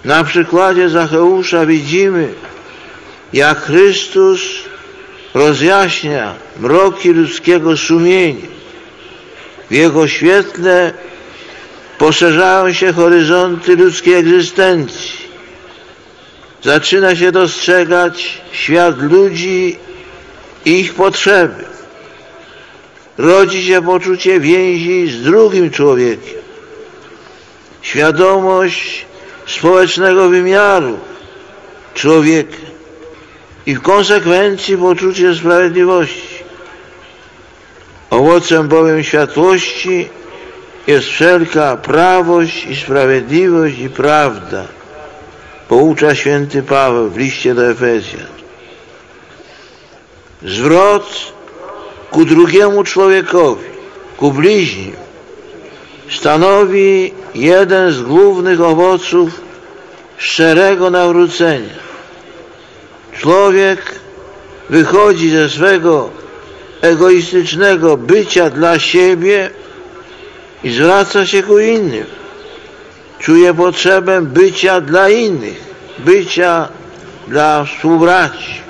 Na przykładzie Zacheusza widzimy, jak Chrystus rozjaśnia mroki ludzkiego sumienia. W Jego świetle poszerzają się horyzonty ludzkiej egzystencji. Zaczyna się dostrzegać świat ludzi i ich potrzeby. Rodzi się poczucie więzi z drugim człowiekiem. Świadomość społecznego wymiaru człowieka i w konsekwencji poczucie sprawiedliwości. Owocem bowiem światłości jest wszelka prawość i sprawiedliwość i prawda, poucza święty Paweł w liście do Efezjan. Zwrot ku drugiemu człowiekowi, ku bliźnim, stanowi jeden z głównych owoców szczerego nawrócenia. Człowiek wychodzi ze swego egoistycznego bycia dla siebie i zwraca się ku innym. Czuje potrzebę bycia dla innych, bycia dla współbraci.